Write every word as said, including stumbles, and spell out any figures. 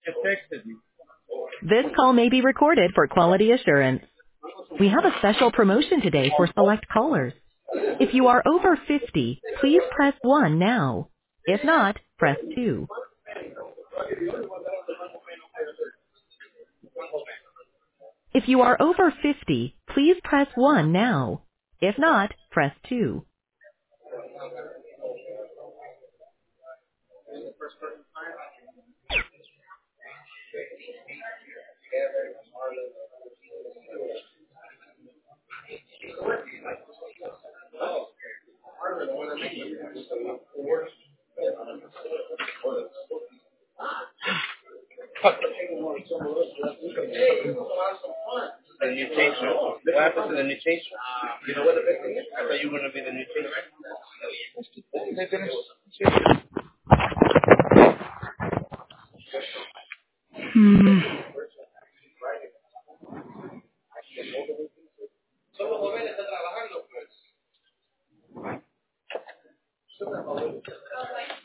This call may be recorded for quality assurance. We have a special promotion today for select callers. If you are over fifty, please press one now. If not, press two. If you are over fifty, please press one now. If not, press two. The new chaser. What happened to the new chaser? You know what the best thing is? I thought you were going to be the new chaser.